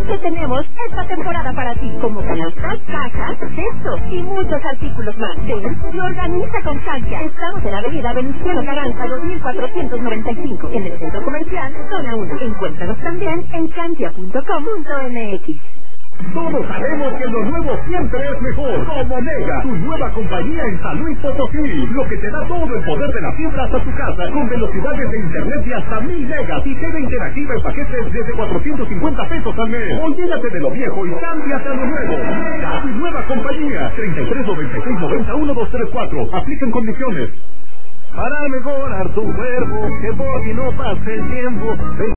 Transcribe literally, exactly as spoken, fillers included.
que tenemos esta temporada para ti, como canastas, cajas, cestos y muchos artículos más. Ven y organiza con Francia. Estamos en Avenida Venustiano Carranza dos mil cuatrocientos noventa y cinco, en el Centro Comercial Zona uno. Encuéntranos también en francia punto com punto m x. Todos sabemos que lo nuevo siempre es mejor. Como Mega, tu nueva compañía en San Luis Potosí, lo que te da todo el poder de la fibra hasta tu casa, con velocidades de internet de hasta mil megas y T V interactiva en paquetes desde cuatrocientos cincuenta pesos al mes. Olvídate de lo viejo y cámbiate a lo nuevo. Mega, tu nueva compañía. treinta y tres noventa y seis noventa uno dos tres cuatro. Aplican condiciones. Para mejorar tu cuerpo, que por ti no pase el tiempo.